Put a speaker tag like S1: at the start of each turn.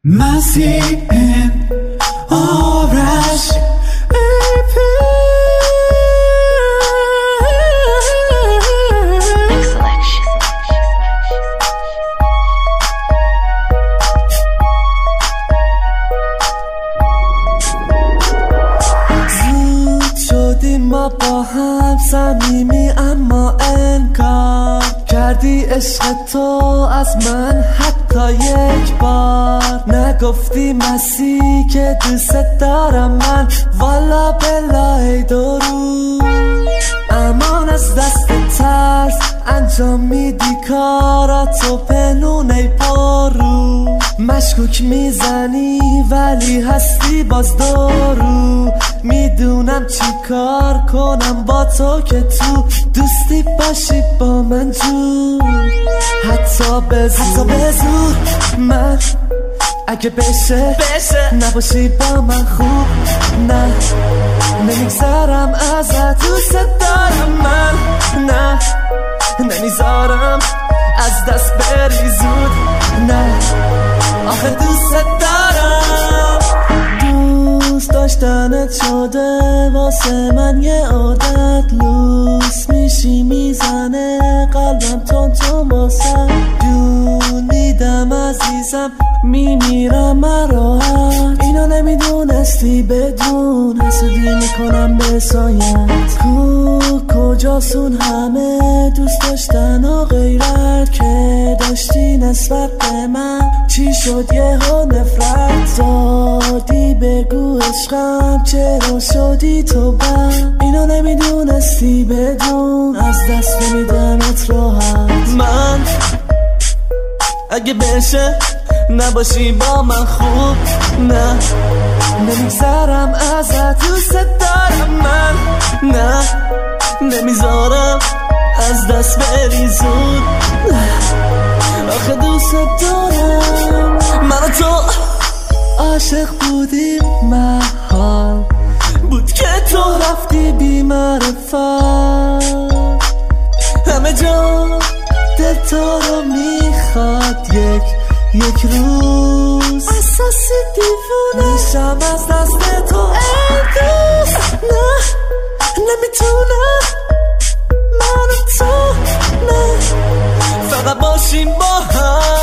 S1: مسیحیم آرش زود شدیم ما با هم صمیمی اما انکار کردی عشق تو از من حتی یک بار نگفتی مسیح که دوست دارم من والا بلای درو امان از دست ترس انجام میدی کاراتو پنون ای پرو مشکوک میزنی ولی هستی باز دورو میدونم چی کار کنم با تو که تو دوستی باشی با من جو حتی به زور من اگه بشه نباشی با من خوب نه نمیگذرم ازت دوست دارم من نه نمیذارم از دست بری زود نه آخه دوست دارم دوست داشتنت شده واسه من یه عادت لوس میشی میزنه قلبم تون واسه جون میدم عزیزم میمیرم مراحت اینو نمیدونستی بدون حسودی میکنم به سایت کجاسون همه دوست داشتن و غیرت که داشتی نسبت به من چی شد یه ها نفرت دادی بگو عشقم چرا شدی تو بند اینو نمیدونستی بدون از دست نمیدمت راحت من اگه بشه نباشی با من خوب نه نمیگذرم ازت دوست دارم من نه نمیذارم از دست بری زود آخه دوست دارم من و تو عاشق بودیم محال بود که تو رفتی بی معرفت همه جا دل تو رو میخواد یک روز اساسی دیوونه میشم از دست تو ای دوست نه نمیتونم من و تو نه فقط باشیم با هم